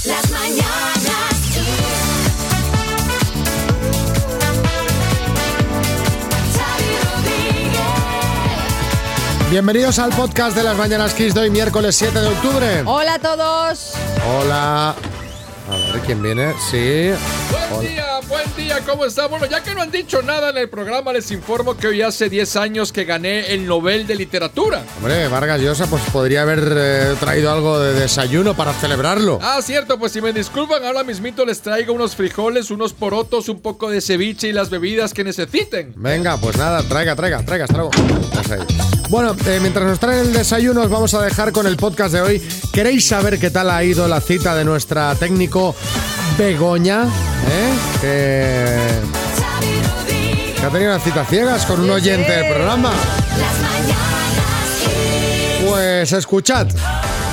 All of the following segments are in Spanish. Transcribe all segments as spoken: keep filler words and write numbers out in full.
Las mañanas Kiss. Bienvenidos al podcast de Las Mañanas Kiss de hoy, miércoles siete de octubre. Hola a todos. Hola. A ver, ¿quién viene? Sí. Buen Hola. día, buen día, ¿cómo está? Bueno, ya que no han dicho nada en el programa, les informo que hoy hace diez años que gané el Nobel de Literatura. Hombre, Vargas Llosa, pues podría haber eh, traído algo de desayuno para celebrarlo. Ah, cierto, pues si me disculpan, ahora mismito les traigo unos frijoles, unos porotos, un poco de ceviche y las bebidas que necesiten. Venga, pues nada, traiga, traiga, traiga, traigo. Pues ahí. Bueno, eh, mientras nos traen el desayuno, os vamos a dejar con el podcast de hoy. ¿Queréis saber qué tal ha ido la cita de nuestra técnico Begoña? ¿Eh? Que, que ha tenido una cita ciegas con un oyente del programa. Las mañanas Kiss. Pues escuchad. Las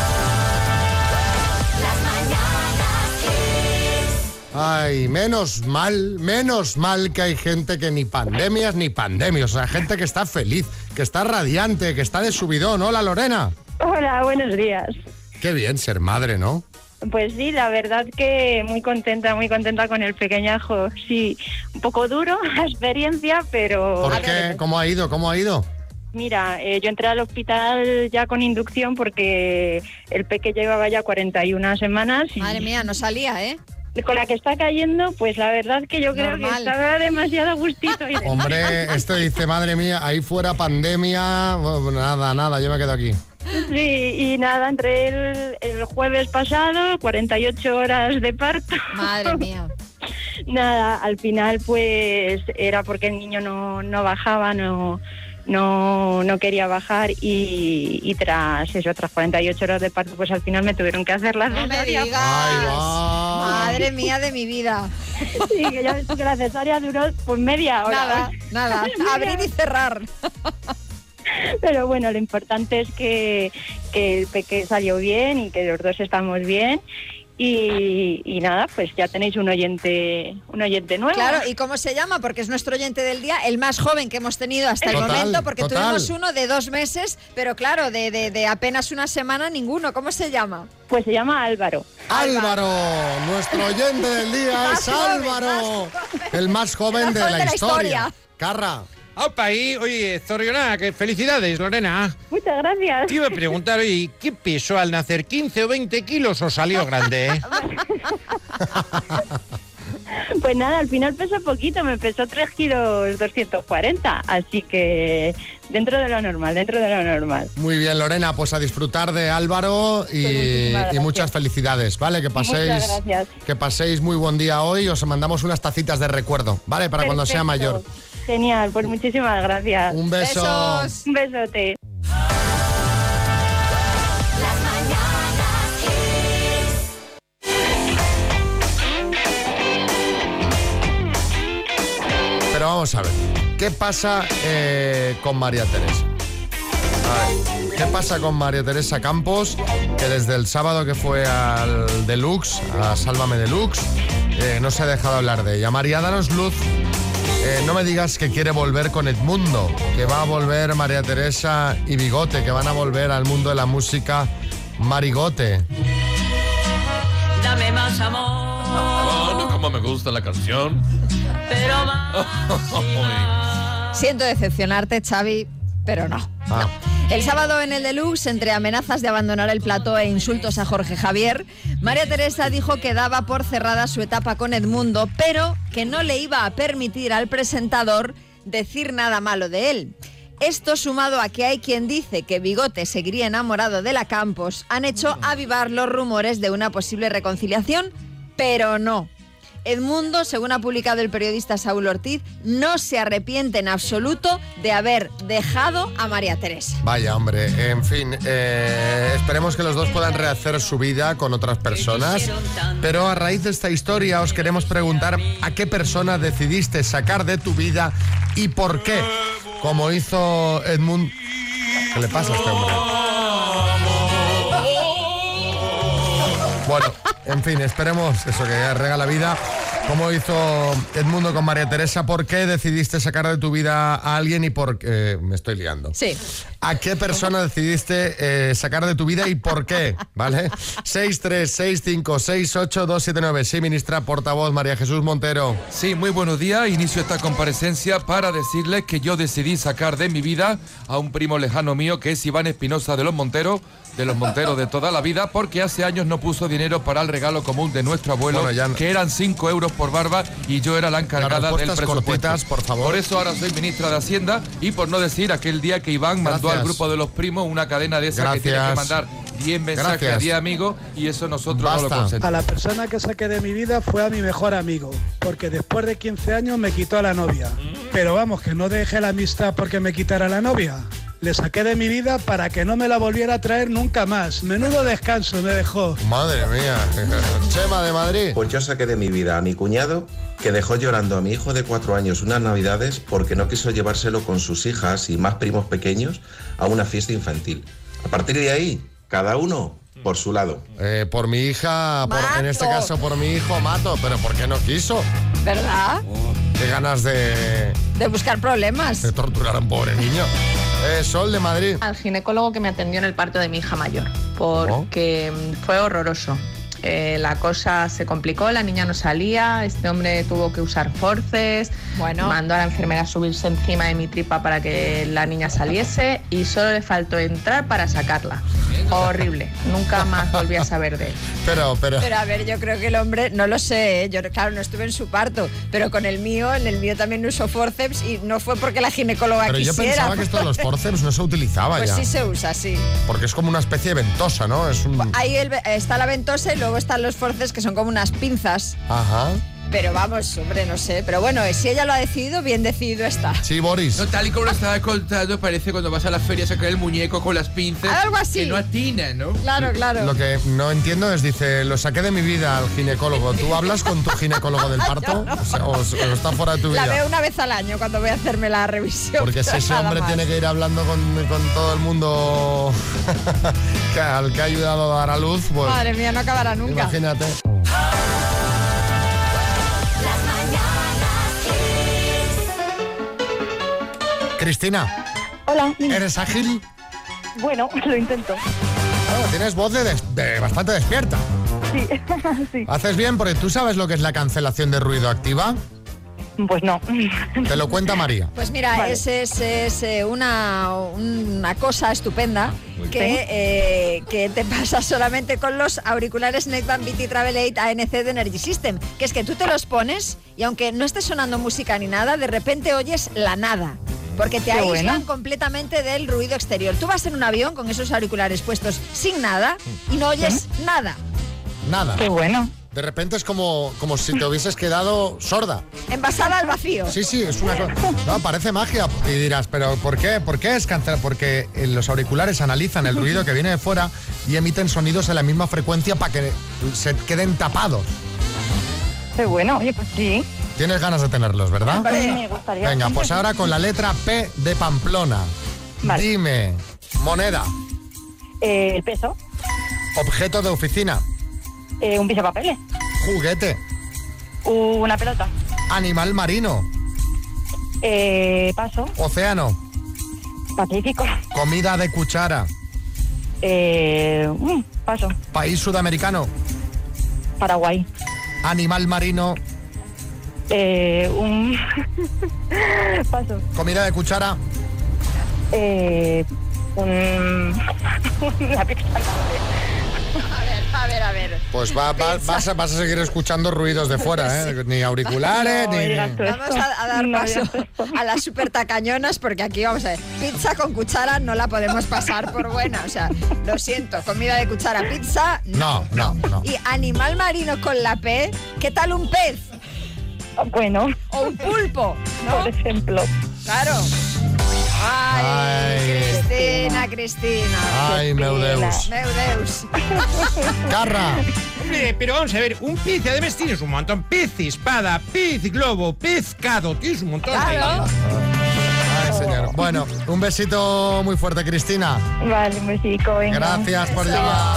mañanas Kiss. Ay, menos mal, menos mal que hay gente que ni pandemias ni pandemias. O sea, gente que está feliz, que está radiante, que está de subidón. Hola, Lorena. Hola, buenos días. Qué bien ser madre, ¿no? Pues sí, la verdad que muy contenta, muy contenta con el pequeñajo. Sí, un poco duro la experiencia, pero... ¿Por qué? ¿Cómo ha ido? ¿Cómo ha ido? Mira, eh, yo entré al hospital ya con inducción porque el peque llevaba ya cuarenta y una semanas y Madre mía, no salía, ¿eh? con la que está cayendo, pues la verdad que yo creo Normal. que estaba demasiado a gustito. Y Hombre, este dice, madre mía, ahí fuera pandemia, bueno, nada, nada, yo me quedo aquí. Sí, y nada, entré el, el jueves pasado, cuarenta y ocho horas de parto. Madre mía. Nada, al final pues era porque el niño no, no bajaba, no, no, no quería bajar y, y tras eso, tras cuarenta y ocho horas de parto, pues al final me tuvieron que hacer la No me cesárea. digas. Ay, va. Madre mía de mi vida. Sí, que ya ves tú que la cesárea duró pues media hora. Nada, nada. Abrir y cerrar. Pero bueno, lo importante es que, que el peque salió bien y que los dos estamos bien. Y, y nada, pues ya tenéis un oyente un oyente nuevo. Claro, ¿y cómo se llama? Porque es nuestro oyente del día, el más joven que hemos tenido hasta Total, el momento, porque total. tuvimos uno de dos meses, pero claro, de, de, de apenas una semana ninguno. ¿Cómo se llama? Pues se llama Álvaro. Álvaro, nuestro oyente del día Más es joven, Álvaro, más joven. el más joven El más de joven la de la historia. historia. Carra. Opa, ahí, oye, Zorrioná, que felicidades, Lorena. Muchas gracias. Te iba a preguntar, oye, ¿qué pesó al nacer? ¿quince o veinte kilos o salió grande, eh? Pues nada, al final pesó poquito, me pesó tres kilos doscientos cuarenta, así que dentro de lo normal, dentro de lo normal. Muy bien, Lorena, pues a disfrutar de Álvaro y, Pues muchísimas y gracias. muchas felicidades, ¿vale? Que paséis, Muchas gracias. que paséis muy buen día hoy. Os mandamos unas tacitas de recuerdo, ¿vale? Para cuando sea Perfecto. mayor. Genial, pues muchísimas gracias. Un beso. Besos. Un besote. Las mañanas Kiss. Pero vamos a ver, ¿qué pasa eh, con María Teresa? A ver, ¿qué pasa con María Teresa Campos, que desde el sábado que fue al Deluxe, a Sálvame Deluxe, eh, no se ha dejado hablar de ella? María, danos luz. Eh, no me digas que quiere volver con Edmundo, que va a volver María Teresa y Bigote, que van a volver al mundo de la música Marigote. Dame más amor, Oh, no, como me gusta la canción. pero más y más. Siento decepcionarte, Xavi, pero no. Ah. El sábado en el Deluxe, entre amenazas de abandonar el plató e insultos a Jorge Javier, María Teresa dijo que daba por cerrada su etapa con Edmundo, pero que no le iba a permitir al presentador decir nada malo de él. Esto, sumado a que hay quien dice que Bigote seguiría enamorado de la Campos, han hecho avivar los rumores de una posible reconciliación, pero no. Edmundo, según ha publicado el periodista Saúl Ortiz, no se arrepiente en absoluto de haber dejado a María Teresa. Vaya, hombre, en fin, eh, esperemos que los dos puedan rehacer su vida con otras personas, pero a raíz de esta historia os queremos preguntar a qué persona decidiste sacar de tu vida y por qué, como hizo Edmundo. ¿Qué le pasa a este hombre? Bueno, en fin, esperemos eso, que regala vida. Como hizo Edmundo con María Teresa, ¿por qué decidiste sacar de tu vida a alguien y por qué? Me estoy liando. Sí. ¿A qué persona decidiste eh, sacar de tu vida y por qué? ¿Vale? seis tres seis cinco seis ocho dos siete nueve. Sí, ministra portavoz María Jesús Montero. Sí, muy buenos días. Inicio esta comparecencia para decirles que yo decidí sacar de mi vida a un primo lejano mío que es Iván Espinosa de los Monteros, de los Monteros de toda la vida, porque hace años no puso dinero para el regalo común de nuestro abuelo, Bueno, ya no- que eran cinco euros por barba y yo era la encargada Las del respuestas presupuesto. cortitas, por favor. Por eso ahora soy ministra de Hacienda y por no decir aquel día que Iván mandó Gracias. al grupo de los primos una cadena de esas que tiene que Gracias. mandar diez mensajes Gracias. a diez amigos y eso nosotros no Basta. lo consentimos. A la persona que saqué de mi vida fue a mi mejor amigo, porque después de quince años me quitó a la novia. Pero vamos, que no dejé la amistad porque me quitara la novia. Le saqué de mi vida para que no me la volviera a traer nunca más. Menudo descanso me dejó. Madre mía. Chema de Madrid. Pues yo saqué de mi vida a mi cuñado, que dejó llorando a mi hijo de cuatro años unas navidades porque no quiso llevárselo con sus hijas y más primos pequeños a una fiesta infantil. A partir de ahí, cada uno por su lado. Eh, por mi hija, por- en este Mato. caso por mi hijo, mato. ¿Pero por qué no quiso? ¿Verdad? Qué ganas de, De buscar problemas. de torturar a un pobre niño. Eh, Sol de Madrid. Al ginecólogo que me atendió en el parto de mi hija mayor, porque mm, fue horroroso. Eh, la cosa se complicó, la niña no salía, este hombre tuvo que usar forceps, Bueno. mandó a la enfermera a subirse encima de mi tripa para que la niña saliese y solo le faltó entrar para sacarla. Horrible, nunca más volví a saber de él. Pero, pero... Pero a ver, yo creo que el hombre, no lo sé, ¿eh? Yo claro, no estuve en su parto, pero con el mío, en el mío también usó forceps y no fue porque la ginecóloga Pero yo quisiera. pensaba que esto de los forceps no se utilizaba Pues ya. sí se usa, sí. Porque es como una especie de ventosa, ¿no? Es un... Ahí el- está la ventosa y luego están los forceps que son como unas pinzas. Ajá. Pero vamos, hombre, no sé. Pero bueno, si ella lo ha decidido, bien decidido está. Sí, Boris. No, tal y como lo estaba contando, parece cuando vas a la feria a sacar el muñeco con las pinzas. Algo así. Que no atina, ¿no? Claro, claro. Lo que no entiendo es, dice, lo saqué de mi vida al ginecólogo. ¿Tú hablas con tu ginecólogo del parto? O, sea, o- o está fuera de tu La vida? veo una vez al año cuando voy a hacerme la revisión. Porque si ese Nada hombre más. tiene que ir hablando con, con todo el mundo que- al que ha ayudado a dar a luz, pues Madre mía, no acabará nunca. imagínate. Las mañanas Kiss. Cristina, Hola. ¿eres ágil? Bueno, lo intento. Claro, tienes voz de, des- de bastante despierta. Sí, sí. Haces bien porque tú sabes lo que es la cancelación de ruido activa. Pues no. Te lo cuenta María. Pues mira, Vale. es, es- es, eh, una, una cosa estupenda que, eh, que te pasa solamente con los auriculares Neckband B T Travel ocho A N C de Energy System, que es que tú te los pones y aunque no esté sonando música ni nada, de repente oyes la nada. Porque te Qué aíslan bueno. completamente del ruido exterior. Tú vas en un avión con esos auriculares puestos sin nada y no oyes nada. Nada. Qué bueno. De repente es como, como si te hubieses quedado sorda. Envasada al vacío. Sí, sí, es una cosa. No, parece magia. Y dirás, ¿pero por qué? ¿Por qué es cancelar? Porque eh, los auriculares analizan el ruido que viene de fuera y emiten sonidos en la misma frecuencia para que se queden tapados. Qué bueno. Oye, pues sí. Tienes ganas de tenerlos, ¿verdad? Me gustaría. Venga, pues ahora con la letra P de Pamplona. Vale. Dime, moneda, Eh, el peso. objeto de oficina, Eh, un pisapapeles. juguete, Una pelota. animal marino, Eh, paso. océano, Pacífico. comida de cuchara, Eh, mm, paso. país sudamericano, Paraguay. animal marino, Eh, un paso. comida de cuchara, Eh, un una pizza. A ver, a ver. pues va, va- vas, a, vas a seguir escuchando ruidos de fuera, ¿eh? Ni auriculares, No, ni... digas tú Vamos esto. a, a dar No paso digas esto. a las super tacañonas porque aquí vamos a ver, pizza con cuchara no la podemos pasar por buena, o sea, lo siento, comida de cuchara, pizza, No, no, no. y animal marino con la P, ¿qué tal un pez? Bueno, O un pulpo, por ¿no? ejemplo. Claro. Ay, Ay. Cristina, Cristina. Ay, meu Deus. Meu Deus. Carra, Hombre, pero vamos a ver, un pez, además tienes un montón. Pez, espada, pez, globo, pescado, tienes un montón. Claro. ay señor. Bueno, un besito muy fuerte, Cristina. Vale, un besico, venga. Gracias por Eso. llamar.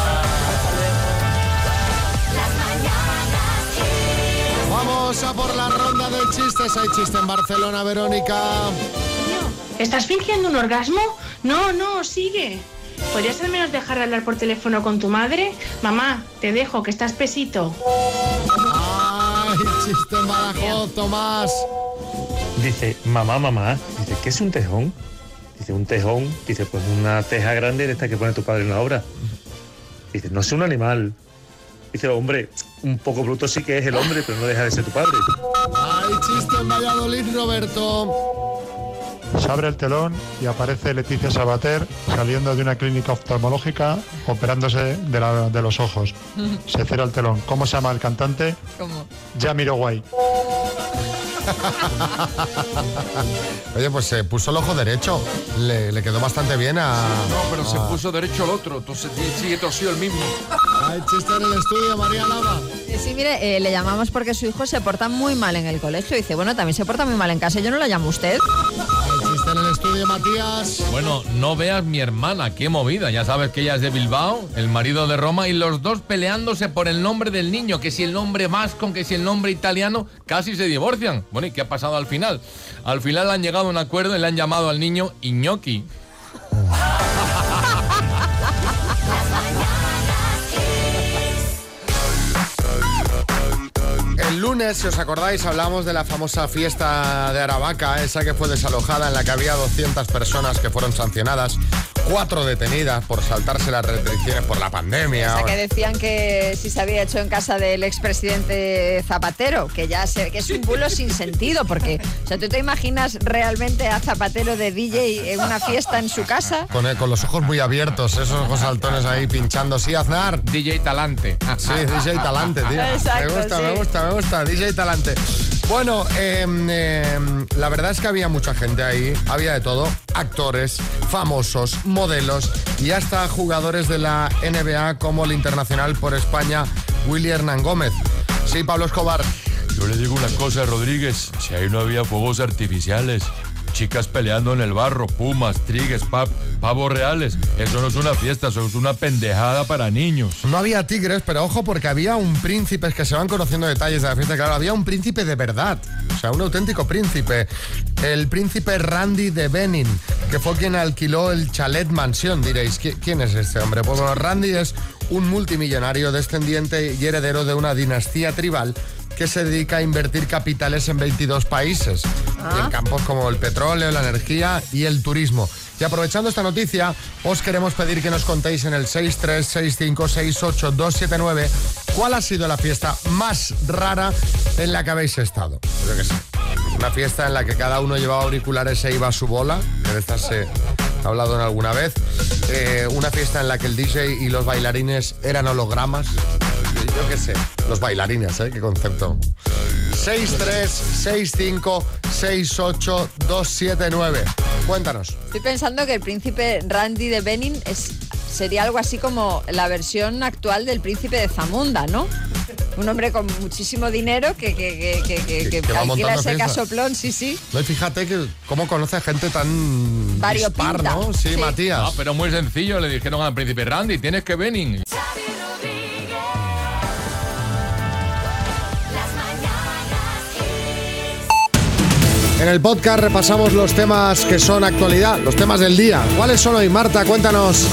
Las mañanas Kiss. Vamos a por la ronda de chistes. Hay chiste en Barcelona, Verónica. ¿Estás fingiendo un orgasmo? No, no, sigue. ¿Podrías al menos dejar de hablar por teléfono con tu madre? Mamá, te dejo, que estás pesito. ¡Ay, chiste en Badajoz, Tomás! Dice, mamá, mamá, dice, ¿qué es un tejón? Dice, un tejón, dice, pues una teja grande de esta que pone tu padre en la obra. Dice, no es un animal. Dice, hombre, un poco bruto sí que es el hombre, pero no deja de ser tu padre. ¡Ay, chiste en Valladolid, Roberto! Se abre el telón y aparece Leticia Sabater saliendo de una clínica oftalmológica operándose de, la, de los ojos. Se cierra el telón. ¿Cómo se llama el cantante? ¿Cómo? Jamiroquai. Oye, pues se puso el ojo derecho. Le, le quedó bastante bien a... No, pero a... se puso derecho el otro. Entonces sigue torcido el mismo. Hay chiste en el estudio, María Lava. Sí, mire, eh, le llamamos porque su hijo se porta muy mal en el colegio. Dice, bueno, también se porta muy mal en casa. Yo no lo llamo a usted. Hay chiste en el estudio, Matías. Bueno, no veas mi hermana, qué movida. Ya sabes que ella es de Bilbao, el marido de Roma, y los dos peleándose por el nombre del niño. Que si el nombre vasco, que si el nombre italiano, casi se divorcian. Bueno, ¿y qué ha pasado al final? Al final han llegado a un acuerdo y le han llamado al niño Iñoki. El lunes, si os acordáis, hablamos de la famosa fiesta de Aravaca, esa que fue desalojada, en la que había doscientas personas que fueron sancionadas, cuatro detenidas por saltarse las restricciones por la pandemia. O sea, que decían que si se había hecho en casa del expresidente Zapatero, que ya se, que es un bulo sin sentido, porque, o sea, ¿tú te imaginas realmente a Zapatero de D J en una fiesta en su casa? Con, con los ojos muy abiertos, esos ojos saltones ahí pinchando. Sí, Aznar. D J Talante. Sí, D J Talante, tío. Exacto, me gusta, sí. me gusta, me gusta. D J Talante. Bueno, eh, eh, la verdad es que había mucha gente ahí, había de todo, actores, famosos, modelos y hasta jugadores de la N B A como el internacional por España, Willy Hernán Gómez. Sí, Pablo Escobar. Yo le digo una cosa, Rodríguez, si ahí no había fuegos artificiales, chicas peleando en el barro, pumas, trigues, pap, pavos reales, eso no es una fiesta, eso es una pendejada para niños. No había tigres, pero ojo, porque había un príncipe, es que se van conociendo detalles de la fiesta, claro, había un príncipe de verdad, o sea, un auténtico príncipe, el príncipe Randy de Benin, que fue quien alquiló el chalet mansión. Diréis, ¿quién es este hombre? Pues bueno, Randy es un multimillonario descendiente y heredero de una dinastía tribal que se dedica a invertir capitales en veintidós países, Ah. y en campos como el petróleo, la energía y el turismo. Y aprovechando esta noticia, os queremos pedir que nos contéis en el seis tres seis cinco seis ocho dos siete nueve cuál ha sido la fiesta más rara en la que habéis estado. Yo qué sé, una fiesta en la que cada uno llevaba auriculares e iba a su bola, que de estas se ha hablado en alguna vez. Eh, una fiesta en la que el D J y los bailarines eran hologramas. Yo qué sé, los bailarines, ¿eh? Qué concepto. seis tres seis cinco seis ocho dos siete nueve. Cuéntanos. Estoy pensando que el príncipe Randy de Benin es, sería algo así como la versión actual del príncipe de Zamunda, ¿no? Un hombre con muchísimo dinero que, que, que, que, que, que que va alquila montando ese fiestas. casoplón, sí, sí. No, y fíjate que cómo conoce a gente tan Variopinta. dispar, ¿no? Sí, Sí. Matías. Ah, pero muy sencillo, le dijeron al príncipe Randy, tienes que venir. En el podcast repasamos los temas que son actualidad, los temas del día. ¿Cuáles son hoy, Marta? Cuéntanos.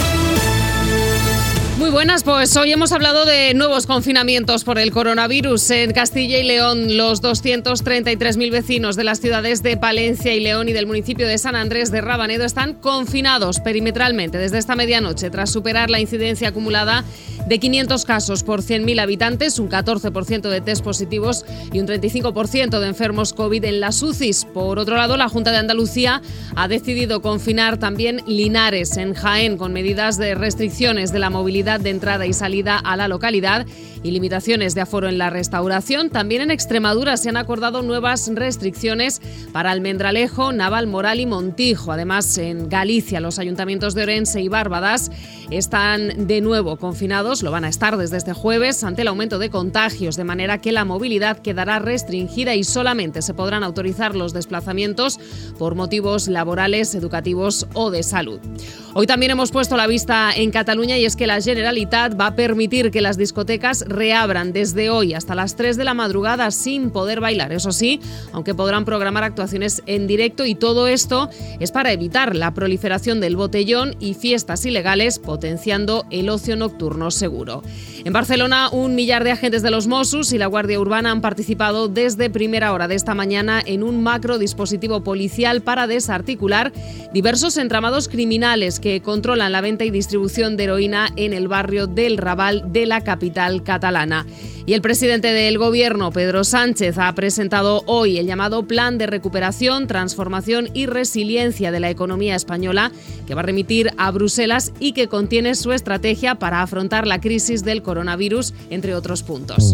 Muy buenas, pues hoy hemos hablado de nuevos confinamientos por el coronavirus. En Castilla y León, los doscientos treinta y tres mil vecinos de las ciudades de Palencia y León y del municipio de San Andrés de Rabanedo están confinados perimetralmente desde esta medianoche, tras superar la incidencia acumulada de quinientos casos por cien mil habitantes, un catorce por ciento de test positivos y un treinta y cinco por ciento de enfermos COVID en las U C Is. Por otro lado, la Junta de Andalucía ha decidido confinar también Linares, en Jaén, con medidas de restricciones de la movilidad de entrada y salida a la localidad y limitaciones de aforo en la restauración. También en Extremadura se han acordado nuevas restricciones para Almendralejo, Navalmoral y Montijo. Además, en Galicia, los ayuntamientos de Orense y Bárbadas están de nuevo confinados, lo van a estar desde este jueves, ante el aumento de contagios, de manera que la movilidad quedará restringida y solamente se podrán autorizar los desplazamientos por motivos laborales, educativos o de salud. Hoy también hemos puesto la vista en Cataluña y es que la Generalitat va a permitir que las discotecas reabran desde hoy hasta las tres de la madrugada sin poder bailar. Eso sí, aunque podrán programar actuaciones en directo, y todo esto es para evitar la proliferación del botellón y fiestas ilegales, potenciando el ocio nocturno seguro. En Barcelona, un millar de agentes de los Mossos y la Guardia Urbana han participado desde primera hora de esta mañana en un macro dispositivo policial para desarticular diversos entramados criminales que controlan la venta y distribución de heroína en el barrio del Raval de la capital catalana. Y el presidente del Gobierno, Pedro Sánchez, ha presentado hoy el llamado Plan de Recuperación, Transformación y Resiliencia de la Economía Española, que va a remitir a Bruselas y que contiene su estrategia para afrontar la crisis del coronavirus, entre otros puntos.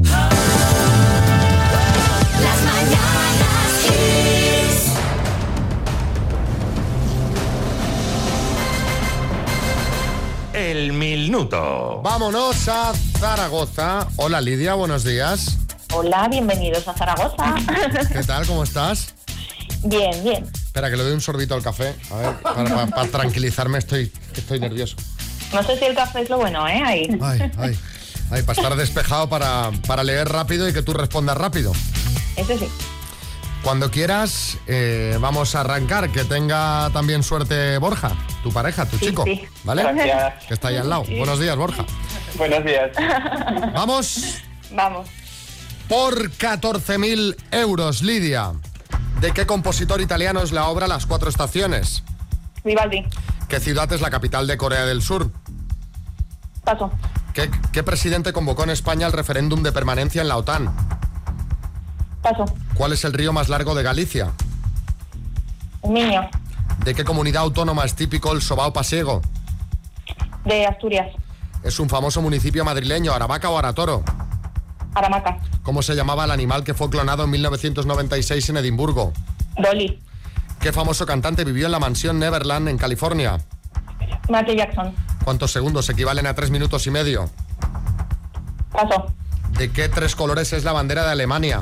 El minuto. Vámonos a Zaragoza. Hola Lidia, buenos días. Hola, bienvenidos a Zaragoza. ¿Qué tal? ¿Cómo estás? Bien, bien. Espera, que le doy un sorbito al café. A ver, para, para, para tranquilizarme, estoy, estoy nervioso. No sé si el café es lo bueno, ¿eh? Ahí. Ay, ay, ay, para estar despejado, para, para leer rápido y que tú respondas rápido. Eso sí. Cuando quieras, eh, vamos a arrancar. Que tenga también suerte Borja, tu pareja, tu Sí, chico. sí. ¿Vale? Gracias. Que está ahí al lado. Sí. Buenos días, Borja. Buenos días. Vamos. Vamos. Por catorce mil euros, Lidia. ¿De qué compositor italiano es la obra Las Cuatro Estaciones? Vivaldi. ¿Qué ciudad es la capital de Corea del Sur? Paso. ¿Qué, qué presidente convocó en España el referéndum de permanencia en la OTAN? Paso. ¿Cuál es el río más largo de Galicia? Miño. ¿De qué comunidad autónoma es típico el sobao pasiego? De Asturias. ¿Es un famoso municipio madrileño, Aravaca o Aratoro? Aramaca. ¿Cómo se llamaba el animal que fue clonado en mil novecientos noventa y seis en Edimburgo? Dolly. ¿Qué famoso cantante vivió en la mansión Neverland en California? Michael Jackson. ¿Cuántos segundos equivalen a tres minutos y medio? Paso. ¿De qué tres colores es la bandera de Alemania?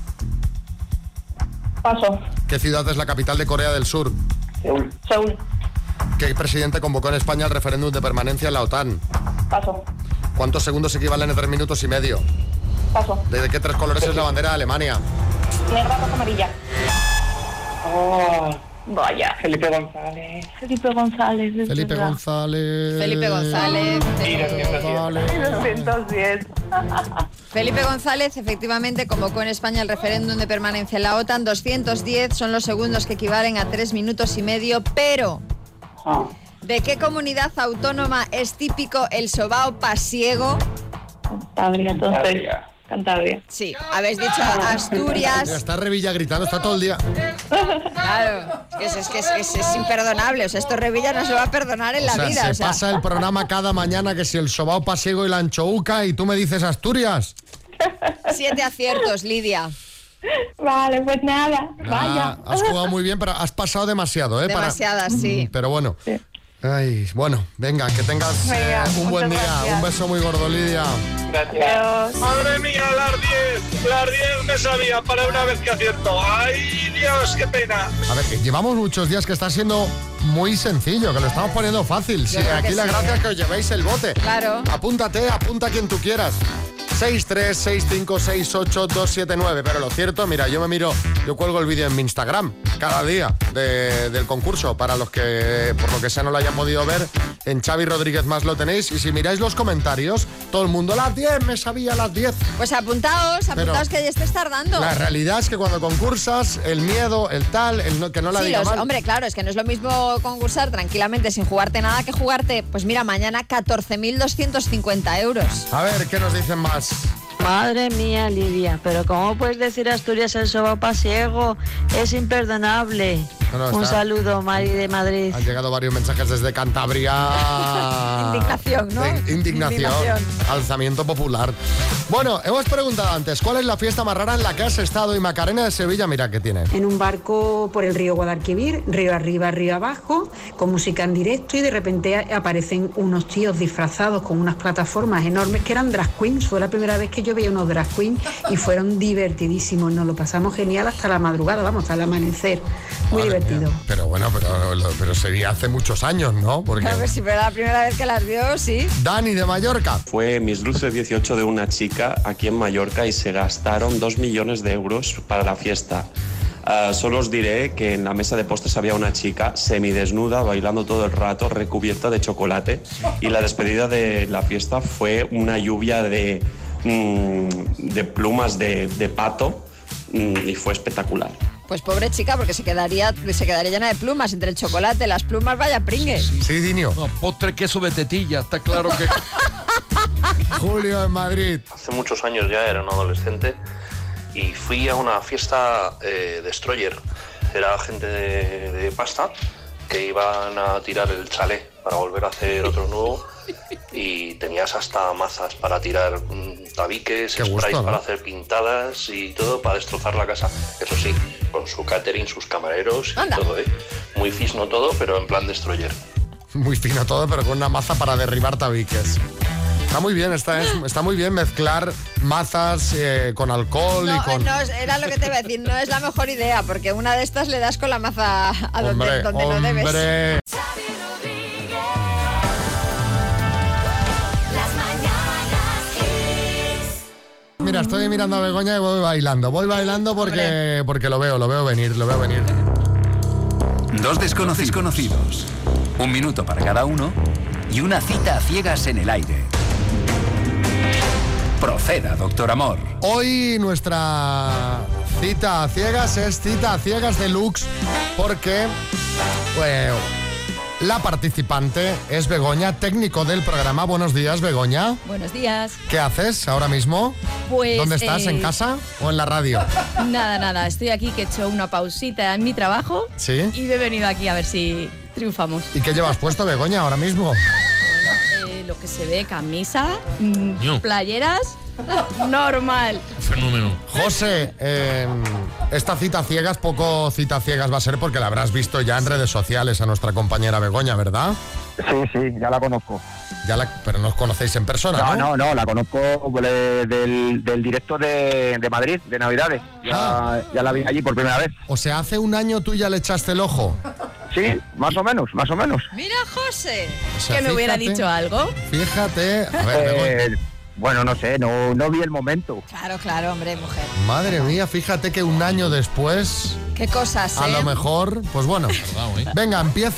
Paso. ¿Qué ciudad es la capital de Corea del Sur? Seúl. Seúl. ¿Qué presidente convocó en España el referéndum de permanencia en la OTAN? Paso. ¿Cuántos segundos equivalen a tres minutos y medio? Paso. ¿De qué tres colores es la bandera de Alemania? Negra, roja, amarilla. Oh, vaya. Felipe González. Felipe González. es Felipe verdad. González. Felipe González. doscientos diez. Felipe González efectivamente convocó en España el referéndum de permanencia en la OTAN. doscientos diez son los segundos que equivalen a tres minutos y medio, pero ¿de qué comunidad autónoma es típico el sobao pasiego? Cantabria, entonces. Cantabria. Sí, habéis dicho Asturias. Ya está Revilla gritando, está todo el día. Claro, es que es, es, que es, es, es imperdonable. O sea, esto Revilla no se va a perdonar en O la sea, vida. se o sea. pasa el programa cada mañana que si el sobao pasiego y la anchouca y tú me dices Asturias. Siete aciertos, Lidia. Vale, pues nada. Ah, has jugado muy bien, pero has pasado demasiado, ¿eh? Para- Demasiadas, sí. Pero bueno. Ay, bueno, venga, que tengas Venga, eh, un buen muchas día. gracias. Un beso muy gordo, Lidia. Gracias. Madre mía, las diez. Las diez me sabía para una vez que acierto. ¡Ay, Dios, qué pena! A ver, que llevamos muchos días que está siendo muy sencillo, que lo estamos poniendo fácil. Sí, creo aquí que la sí, gracia ¿eh? es que os llevéis el bote. Claro. Apúntate, apunta a quien tú quieras. seis tres seis cinco seis ocho dos siete nueve. Pero lo cierto, mira, yo me miro, yo cuelgo el vídeo en mi Instagram cada día de- del concurso. Para los que, por lo que sea, no lo hayan podido ver, en Xavi Rodríguez Más lo tenéis. Y si miráis los comentarios, todo el mundo, las diez, me sabía las diez. Pues apuntaos, apuntaos que ya estés tardando. La realidad es que cuando concursas, el miedo, el tal, el no- que no la Sí, diga los- mal. hombre, claro, es que no es lo mismo concursar tranquilamente sin jugarte nada que jugarte, pues mira, mañana catorce mil doscientos cincuenta euros. A ver, ¿qué nos dicen más? Madre mía, Lidia, pero ¿cómo puedes decir Asturias el sobao pasiego? Es imperdonable. No, no, Un está- saludo, Mari de Madrid. Han llegado varios mensajes desde Cantabria. Indignación, ¿no? De indignación. Indignación. Alzamiento popular. Bueno, hemos preguntado antes, ¿cuál es la fiesta más rara en la que has estado? Y Macarena de Sevilla, mira qué tiene. En un barco por el río Guadalquivir, río arriba, río abajo, con música en directo, y de repente a- aparecen unos tíos disfrazados con unas plataformas enormes que eran drag queens. Fue la primera vez que yo veía unos drag queens y fueron divertidísimos. Nos lo pasamos genial hasta la madrugada, vamos, hasta el amanecer. Muy Madre metido. Pero bueno, pero, pero sería hace muchos años, ¿no? Porque... A ver si fue la primera vez que las vio, sí. Dani de Mallorca. Fue mis luces dieciocho de una chica aquí en Mallorca y se gastaron dos millones de euros para la fiesta. Uh, solo os diré que en la mesa de postres había una chica semidesnuda bailando todo el rato, recubierta de chocolate, y la despedida de la fiesta fue una lluvia de, mm, de plumas de, de pato mm, y fue espectacular. Pues pobre chica, porque se quedaría, se quedaría llena de plumas. Entre el chocolate, las plumas, vaya pringue. Sí, Dinio. No, postre queso de tetilla, está claro que... Julio en Madrid. Hace muchos años ya, era un adolescente, y fui a una fiesta eh, Destroyer. Era gente de, de pasta que iban a tirar el chalet para volver a hacer otro nuevo, y tenías hasta mazas para tirar mm, tabiques, Qué sprays gusto, ¿no? para hacer pintadas y todo para destrozar la casa. Eso sí, con su catering, sus camareros y Anda. todo, ¿eh? Muy fisno todo, pero en plan Destroyer. Muy fino todo, pero con una maza para derribar tabiques. Está muy bien, está, está muy bien mezclar mazas eh, con alcohol No, y con... no, era lo que te iba a decir, no es la mejor idea, porque una de estas le das con la maza a donde, Hombre, donde no debes. hombre. Mira, estoy mirando a Begoña y voy bailando. Voy bailando porque, porque lo veo, lo veo venir, lo veo venir. Dos desconocidos conocidos, un minuto para cada uno y una cita a ciegas en el aire. Proceda, doctor Amor. Hoy nuestra cita a ciegas es cita a ciegas deluxe porque pues, la participante es Begoña, técnico del programa. Buenos días, Begoña. Buenos días. ¿Qué haces ahora mismo? Pues, ¿Dónde estás? eh, ¿En casa o en la radio? Nada, nada, estoy aquí que he hecho una pausita en mi trabajo ¿Sí? y me he venido aquí a ver si triunfamos. ¿Y qué llevas puesto, Begoña, ahora mismo? Eh, lo que se ve, camisa, mm, Yo. playeras, normal. Fenómeno. José, eh, esta cita ciegas, poco cita ciegas va a ser porque la habrás visto ya en redes sociales a nuestra compañera Begoña, ¿verdad? Sí, sí, ya la conozco. Ya la, pero no os conocéis en persona, ¿no? No, no, no, la conozco eh, del, del directo de, de Madrid, de Navidades. Ya, Ah. ya la vi allí por primera vez. O sea, hace un año tú ya le echaste el ojo. Sí, más o menos, más o menos. Mira, José. O sea, que me hubiera fíjate, dicho algo. Fíjate. A ver, Eh, Begoña. bueno, no sé, no, no vi el momento. Claro, claro, hombre, mujer. Madre mía, fíjate que un año después, Qué cosas, a ¿eh? lo mejor, pues bueno. Venga,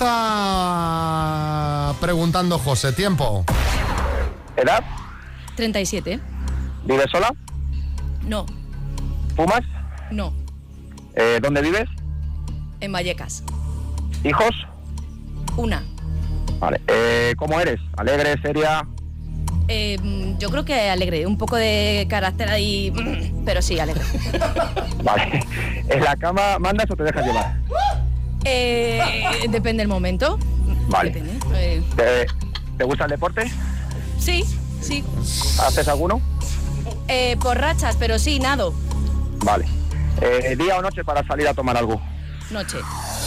empieza preguntando José. Tiempo. ¿Edad? treinta y siete. ¿Vives sola? No, ¿Fumas? no, Eh, ¿Dónde vives? en Vallecas. ¿Hijos? Una. Vale. Eh, ¿Cómo eres? ¿Alegre, seria? Eh, mm, yo creo que alegre, un poco de carácter ahí, mm, pero sí, alegre. Vale. ¿En la cama mandas o te dejas llevar? Eh, depende del momento. Vale. Depende. Eh, ¿Te, te gusta el deporte? sí, sí. ¿Haces alguno? Eh, por rachas, pero sí, nado. Vale. Eh, ¿Día o noche para salir a tomar algo? Noche.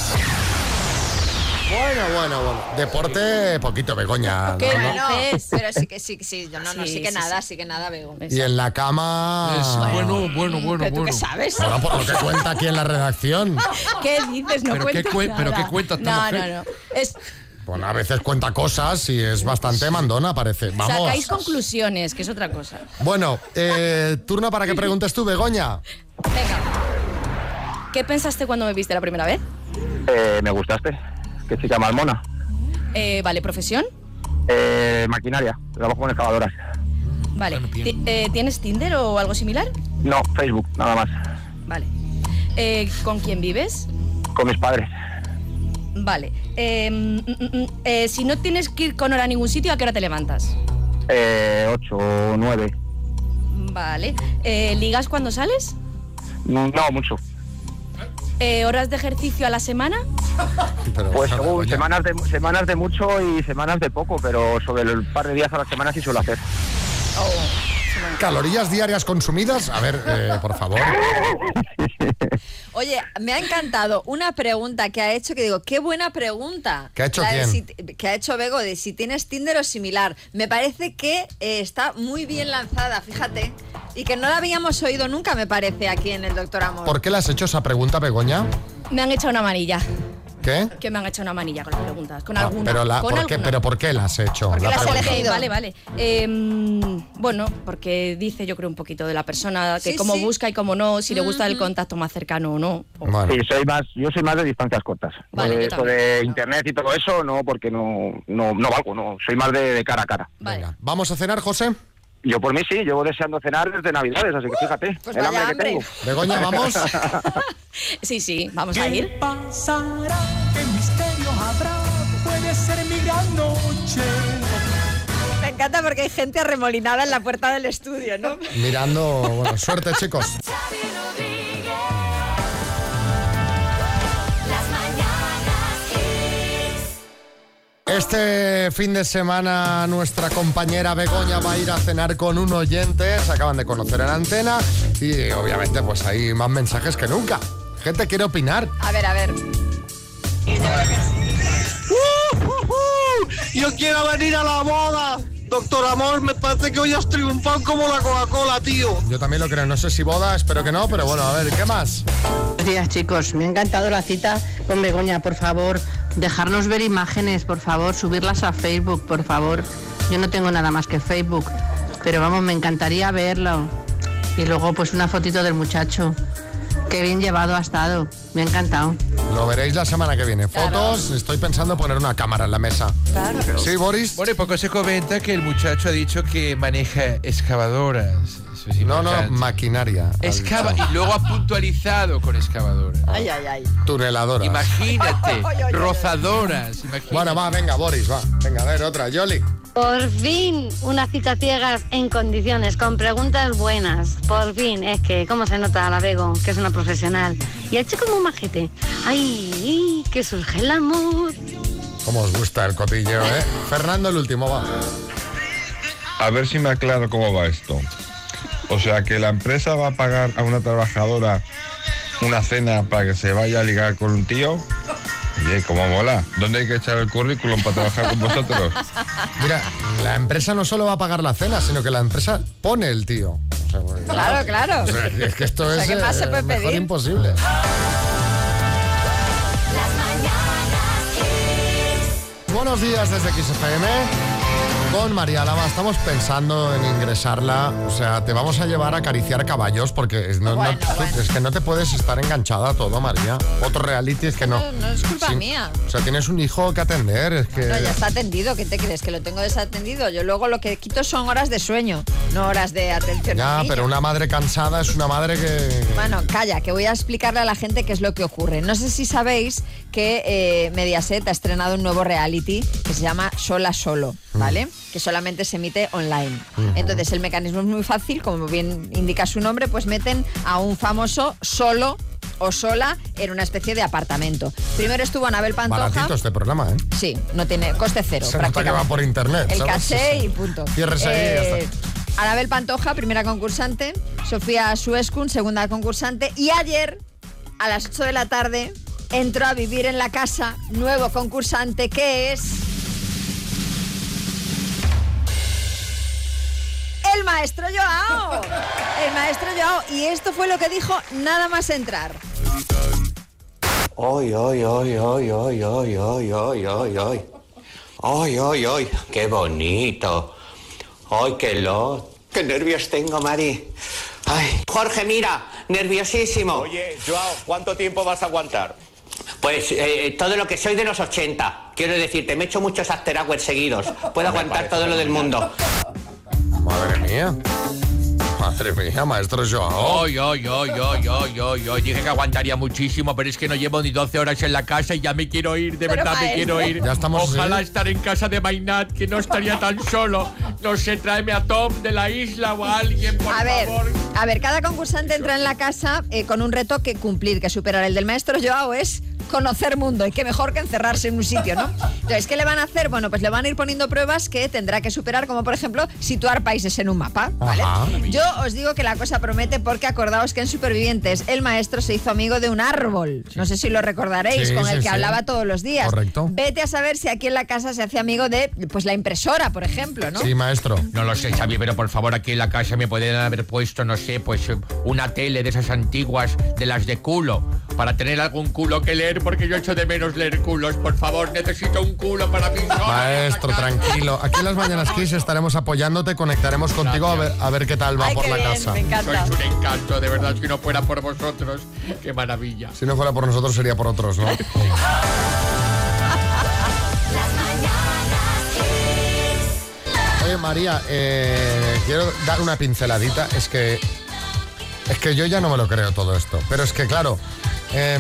Bueno, bueno, bueno. Deporte, poquito, Begoña. ¿Qué ¿no? bueno? Pero sí que sí, sí, yo no, no, Sí, sí que sí, nada, sí que nada, Bego. Y en la cama... Es bueno, bueno, bueno, ¿Pero tú qué bueno. sabes? Bueno, por lo que cuenta aquí en la redacción. ¿Qué dices? No ¿Pero qué cuento cue- pero nada. qué cuenta esta No, mujer? no, no. Es, Bueno, a veces cuenta cosas y es bastante mandona, parece. Vamos. sacáis conclusiones, que es otra cosa. Bueno, eh, turno para que preguntes tú, Begoña. ¿Qué pensaste cuando me viste la primera vez? Eh, me gustaste. ¿Qué chica más mona? Eh, vale, ¿profesión? Eh, maquinaria. Trabajo con excavadoras. Vale. Ti- eh, ¿Tienes Tinder o algo similar? No, Facebook, nada más. Vale. Eh, ¿Con quién vives? Con mis padres. Vale. Eh, mm, mm, mm, eh, si no tienes que ir con hora a ningún sitio, ¿a qué hora te levantas? Eh, ocho o nueve. Vale. Eh, ¿Ligas cuando sales? No, mucho. Eh, ¿Horas de ejercicio a la semana? Pues según, semanas de, semanas de mucho y semanas de poco, pero sobre el par de días a la semana sí suelo hacer. ¿Calorías diarias consumidas? A ver, eh, por favor. Oye, me ha encantado una pregunta que ha hecho, que digo, qué buena pregunta. ¿Qué ha hecho La de quién? si- que ha hecho Bego, de si tienes Tinder o similar. Me parece que eh, está muy bien lanzada, fíjate. Y que no la habíamos oído nunca, me parece, aquí en el Doctor Amor. ¿Por qué le has hecho esa pregunta, Begoña? Me han echado una amarilla. qué? Que me han hecho una manilla con las preguntas. Con Ah, alguna. pero, la, con ¿por qué, alguna. ¿Pero por qué la has hecho? Porque la las he pregunta? elegido. Vale, vale. Eh, bueno, porque dice, yo creo, un poquito de la persona, que Sí, cómo sí. busca y cómo no, si le gusta el contacto más cercano o no. Bueno. Sí, soy más, yo soy más de distancias cortas. Vale, Eh, yo eso también. de internet y todo eso, no, porque no, no, no valgo, no. Soy más de, de cara a cara. Venga, ¿vamos a cenar, José? Yo por mí sí, llevo deseando cenar desde Navidades, así que fíjate, Pues el vaya hambre que hambre. tengo. Begoña, ¿vamos? Sí, sí, vamos a ir. pasará? ¿Qué misterio habrá? Puede ser mi gran noche. Me encanta porque hay gente arremolinada en la puerta del estudio, ¿no? Mirando, bueno, suerte, chicos. Este fin de semana nuestra compañera Begoña va a ir a cenar con un oyente, se acaban de conocer en antena y obviamente pues hay más mensajes que nunca. Gente quiere opinar. A ver, a ver. Yo quiero venir a la boda. Doctor Amor, me parece que hoy has triunfado como la Coca-Cola, tío. Yo también lo creo, no sé si boda, espero que no, pero bueno, a ver, ¿qué más? Buenos días, chicos. Me ha encantado la cita con Begoña. Por favor, dejarnos ver imágenes, por favor, subirlas a Facebook, por favor. Yo no tengo nada más que Facebook, pero vamos, me encantaría verlo. Y luego, pues una fotito del muchacho. Qué bien llevado ha estado. Me ha encantado. Lo veréis la semana que viene. Fotos, estoy pensando poner una cámara en la mesa. ¿Sí, Boris? Bueno, y poco se comenta que el muchacho ha dicho que maneja excavadoras. Eso es No, no, importante. maquinaria. Excava y luego ha puntualizado con excavadoras. Ay, ay, ay. Tuneladoras. Imagínate, rozadoras. Imagínate. Bueno, va, venga, Boris, va. Venga, a ver, otra. Yoli. Por fin, una cita ciegas en condiciones, con preguntas buenas. Por fin, es que, ¿cómo se nota a la Bego, que es una profesional? Y el chico es muy majete. ¡Ay, que surge el amor! ¿Cómo os gusta el cotilleo, eh? Fernando, el último, va. A ver si me aclaro cómo va esto. O sea, que la empresa va a pagar a una trabajadora una cena para que se vaya a ligar con un tío. Oye, ¿cómo mola? ¿Dónde hay que echar el currículum para trabajar con vosotros? Mira, la empresa no solo va a pagar la cena, sino que la empresa pone el tío. O sea, pues, Claro, claro. o sea, es que esto O sea, es ¿qué más se eh, puede mejor pedir? imposible. Buenos días desde X F M. Con María Lama estamos pensando en ingresarla, o sea, te vamos a llevar a acariciar caballos porque es, no, no- Bueno, bueno. es que no te puedes estar enganchada a todo, María. Otro reality es que no. No, no es culpa Sí, mía. O sea, tienes un hijo que atender, es que... No, ya está atendido. ¿Qué te crees? ¿Que lo tengo desatendido? Yo luego lo que quito son horas de sueño, no horas de atención. Ya, al niño. pero una madre cansada es una madre que... Bueno, calla, que voy a explicarle a la gente qué es lo que ocurre. No sé si sabéis que eh, Mediaset ha estrenado un nuevo reality que se llama Sola Solo, ¿vale? Que solamente se emite online. Entonces el mecanismo es muy fácil, como bien indica su nombre, pues meten a un famoso solo o sola en una especie de apartamento. Primero estuvo Anabel Pantoja. Baratito este programa, ¿eh? Sí, no tiene coste cero. Se nota que prácticamente. va por internet, El ¿sabes? caché y punto. Ciérrese ahí y ya está. Anabel Pantoja, primera concursante. Sofía Suescun, segunda concursante. Y ayer, a las ocho de la tarde, entró a vivir en la casa nuevo concursante que es... El maestro Joao. El maestro Joao. Y esto fue lo que dijo nada más entrar. Ay, ay, ay, ay, ay, ay, ay, ay, ay, ay. Ay, ay, ay, qué bonito. Ay, qué lo. Qué nervios tengo, Mari. Ay, Jorge, mira, nerviosísimo. Oye, Joao, ¿cuánto tiempo vas a aguantar? Pues eh, todo lo que soy de los ochenta. Quiero decirte, me he hecho muchos after hours seguidos. Puedo aguantar todo lo del mundo. Madre mía. Madre mía, maestro Joao. Ay, ay, ay, ay, ay, ay, ay. Dije que aguantaría muchísimo, pero es que no llevo ni doce horas en la casa y ya me quiero ir, de Pero, verdad me maestro. quiero ir. Ya estamos, Ojalá ¿eh? estar en casa de Mainat, que no estaría tan solo. No sé, tráeme a Tom de la isla o a alguien, por A ver, favor. a ver, cada concursante entra en la casa eh, con un reto que cumplir, que superar. El del maestro Joao es conocer mundo, y qué mejor que encerrarse en un sitio, ¿no? Entonces, ¿qué le van a hacer? Bueno, pues le van a ir poniendo pruebas que tendrá que superar, como por ejemplo, situar países en un mapa, ¿vale? Ajá. Yo os digo que la cosa promete porque acordaos que en Supervivientes el maestro se hizo amigo de un árbol. No sé si lo recordaréis, Sí, con el sí, que sí. hablaba todos los días. Correcto. Vete a saber si aquí en la casa se hace amigo de, pues, la impresora, por ejemplo, ¿no? Sí, maestro. No lo sé, Xavi, pero por favor aquí en la casa me pueden haber puesto, no sé, pues una tele de esas antiguas, de las de culo, para tener algún culo que leer, porque yo echo de menos leer culos. Por favor, necesito un culo para mí. Maestro, tranquilo. Aquí en las Mañanas Kiss estaremos apoyándote, conectaremos contigo a ver, a ver qué tal va Ay, por qué la bien, casa. me encanta. Sois un encanto, de verdad, si no fuera por vosotros. Qué maravilla. Si no fuera por nosotros sería por otros, ¿no? Oye, María, eh, quiero dar una pinceladita. Es que es que yo ya no me lo creo todo esto. Pero es que, claro, eh,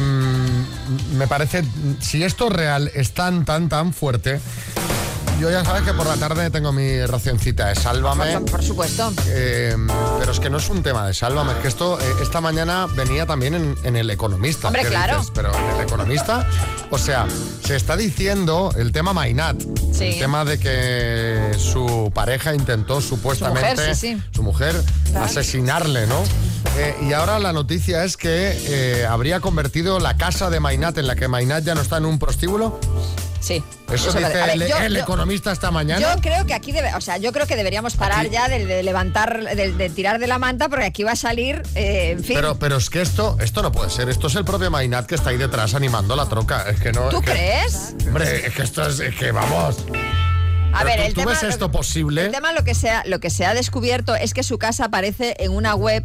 me parece, si esto es real, es tan, tan, tan fuerte. Yo ya sabes que por la tarde tengo mi racioncita de Sálvame. Por, por supuesto. Eh, pero es que no es un tema de Sálvame, es que esto eh, esta mañana venía también en, en El Economista. Hombre, ¿Qué claro. dices? Pero en El Economista, o sea, se está diciendo el tema Mainat. Sí. El tema de que su pareja intentó supuestamente, Su mujer, sí, sí. su mujer asesinarle, ¿no? Eh, y ahora la noticia es que eh, habría convertido la casa de Mainat, en la que Mainat ya no está, en un prostíbulo. Sí. Eso, Eso dice a ver, el, yo- el yo- Economista esta mañana. Yo creo que aquí debe, o sea, yo creo que deberíamos parar Aquí- ya de, de levantar, de, de tirar de la manta, porque aquí va a salir, eh, en fin. Pero, pero es que esto, esto no puede ser. Esto es el propio Mainat que está ahí detrás animando la troca. Es que no. ¿Tú es que- crees? Hombre, es que esto es, es que vamos. A Pero ver, ¿tú- el ¿tú tema, ves lo- esto posible? El tema lo que se ha, lo que se ha descubierto es que su casa aparece en una web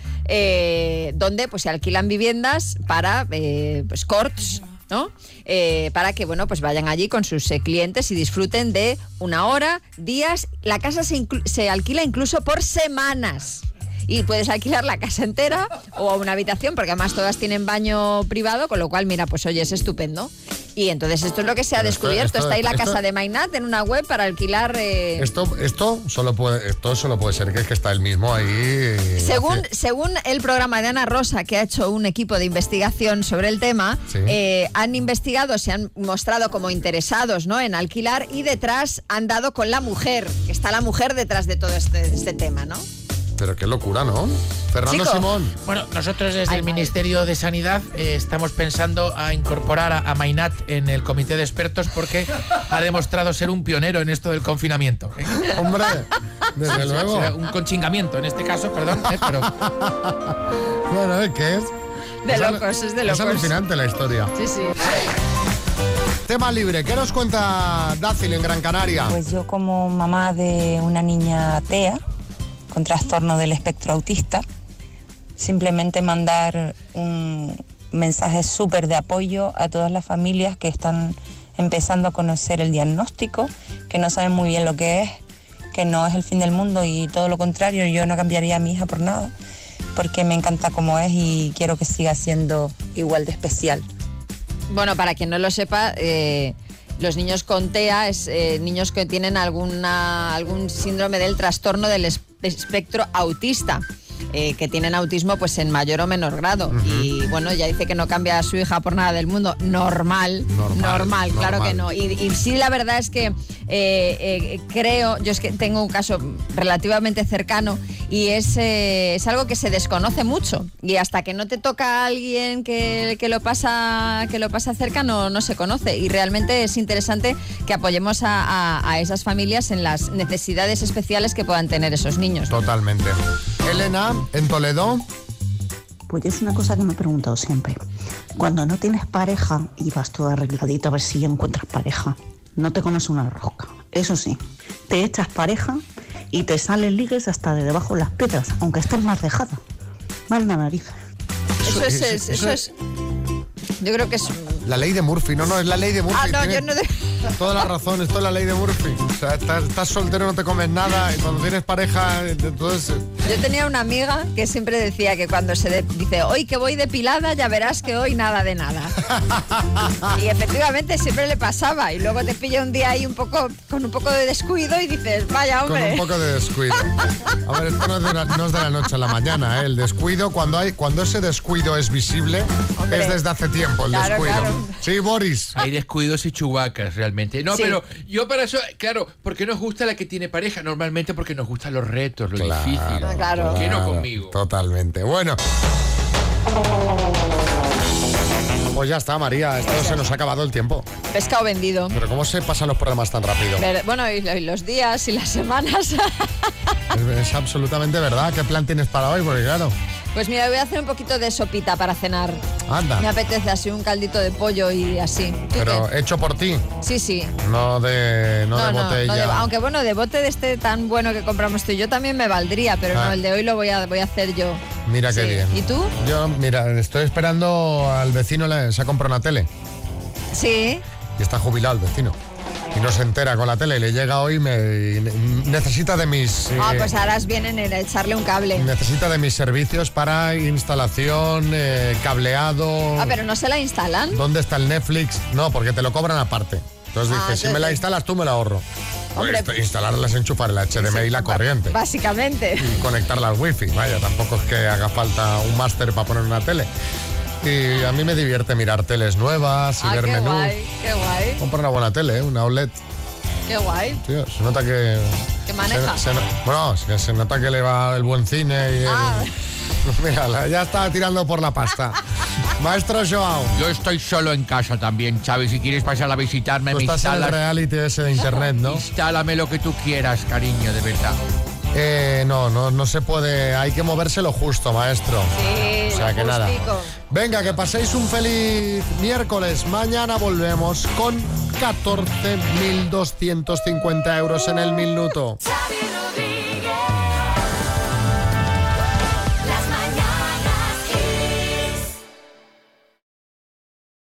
eh, donde pues se alquilan viviendas para eh, pues corts, ¿no? Eh, para que, bueno, pues vayan allí con sus eh, clientes y disfruten de una hora, días. La casa se, inclu- se alquila incluso por semanas. Y puedes alquilar la casa entera o una habitación, porque además todas tienen baño privado, con lo cual, mira, pues oye, es estupendo. Y entonces esto es lo que se ha Pero esto- descubierto. esto- Está ahí la esto- casa de Mainat en una web para alquilar... eh, Esto, esto solo puede, esto solo puede ser que es que está él mismo ahí. Según, hace- según el programa de Ana Rosa, que ha hecho un equipo de investigación sobre el tema, Sí. eh, han investigado, se han mostrado como interesados, ¿no?, en alquilar, y detrás han dado con la mujer, que está la mujer detrás de todo este, este tema, ¿no? Pero qué locura, ¿no? Fernando Chico. Simón. Bueno, nosotros desde Ay, el madre. Ministerio de Sanidad eh, estamos pensando a incorporar a, a Mainat en el comité de expertos porque ha demostrado ser un pionero en esto del confinamiento. ¿eh? Hombre, desde Sí, luego. o sea, un conchingamiento en este caso, perdón, ¿eh? pero Bueno, ¿eh? ¿Qué es? De Es al- locos, es de Es locos. alucinante la historia. Sí, sí. Tema libre. ¿Qué nos cuenta Dácil en Gran Canaria? Pues yo, como mamá de una niña atea con trastorno del espectro autista, simplemente mandar un mensaje súper de apoyo a todas las familias que están empezando a conocer el diagnóstico, que no saben muy bien lo que es, que no es el fin del mundo, y todo lo contrario, yo no cambiaría a mi hija por nada, porque me encanta cómo es y quiero que siga siendo igual de especial. Bueno, para quien no lo sepa, eh, los niños con T E A es eh, niños que tienen alguna, algún síndrome del trastorno del es- espectro autista. Eh, que tienen autismo pues en mayor o menor grado. Ujú. Y bueno, ya dice que no cambia a su hija por nada del mundo. Normal, Normal, normal, claro normal. que no. Y, y sí, la verdad es que eh, eh, creo, yo es que tengo un caso relativamente cercano, y es, eh, es algo que se desconoce mucho. Y hasta que no te toca a alguien que, que lo pasa que lo pasa cerca, no, no se conoce. Y realmente es interesante que apoyemos a, a- a esas familias en las necesidades especiales que puedan tener esos niños. Totalmente. Elena, en Toledo. Pues es una cosa que me he preguntado siempre. Cuando no tienes pareja y vas todo arregladito a ver si encuentras pareja, no te comes una rosca. Eso sí, te echas pareja y te salen ligues hasta de debajo de las piedras, aunque estés más dejada. Mal la nariz. Eso es, es- eso es. Yo creo que es. La ley de Murphy. No, no, es la ley de Murphy. Ah, no, Tiene yo no. de- Toda la razón, esto es la ley de Murphy. O sea, estás, estás soltero, no te comes nada, y cuando tienes pareja, entonces... Yo tenía una amiga que siempre decía que cuando se de- dice, hoy que voy depilada, ya verás que hoy nada de nada. Y efectivamente siempre le pasaba. Y luego te pilla un día ahí un poco, con un poco de descuido y dices, vaya Con hombre. un poco de descuido. A ver, esto no es de la, no es de la noche a la mañana, ¿eh? El descuido, cuando hay, cuando ese descuido es visible, Hombre. es desde hace tiempo el Claro, descuido. claro. Sí, Boris. hay descuidos y chubacas realmente. totalmente. No, Sí. pero yo para eso, claro, porque nos gusta la que tiene pareja, normalmente porque nos gustan los retos, lo Claro, difícil. Claro. ¿Por qué no Claro, conmigo? Totalmente. Bueno. Pues ya está, María. Esto se nos ha acabado el tiempo. Pescado vendido. Pero ¿cómo se pasan los programas tan rápido? Ver- Bueno, y lo- y los días y las semanas. Es, es absolutamente verdad. ¿Qué plan tienes para hoy? Porque claro, Pues mira, voy a hacer un poquito de sopita para cenar. anda. Me apetece así un caldito de pollo y así. ¿Tú Pero qué? hecho por ti, Sí, sí. no de, no de botella. de- aunque bueno, de bote de este tan bueno que compramos tú y yo también me valdría, pero Ah. no, el de hoy lo voy a, voy a hacer yo. Mira qué Sí. bien. ¿Y tú? Yo, mira, estoy esperando al vecino, le- se ha comprado una tele Sí. y está jubilado el vecino. Y no se entera con la tele y le llega hoy y me y necesita de mis Ah, eh, pues harás bien en el echarle un cable. necesita de mis servicios para instalación, eh, cableado. Ah, pero no se la instalan. ¿Dónde está el Netflix? No, porque te lo cobran aparte. Entonces Ah, dije, si me la entonces- instalas tú me la ahorro. Hombre, Pues, instalarlas, enchufar el H D M I y la corriente. Básicamente. Y conectarla al wifi. Vaya, tampoco es que haga falta un máster para poner una tele. Y a mí me divierte mirar teles nuevas y Ah, ver qué menús. guay, qué guay, Compra una buena tele, ¿eh? Una O L E D. qué guay. Tío, se nota que... Que maneja. Se, se no- bueno, se, se nota que le va el buen cine y el- Ah. Mira, ya está tirando por la pasta. Maestro Joao. Yo estoy solo en casa también, Xavi. Si quieres pasar a visitarme, Tú me estás en el instalas. reality ese de internet, ¿no? Instálame lo que tú quieras, cariño, de verdad. Eh, no, no, no se puede. Hay que moverse lo justo, maestro. Sí, O sea lo que nada. justico. Venga, que paséis un feliz miércoles. Mañana volvemos con catorce mil doscientos cincuenta euros en el minuto. Xavi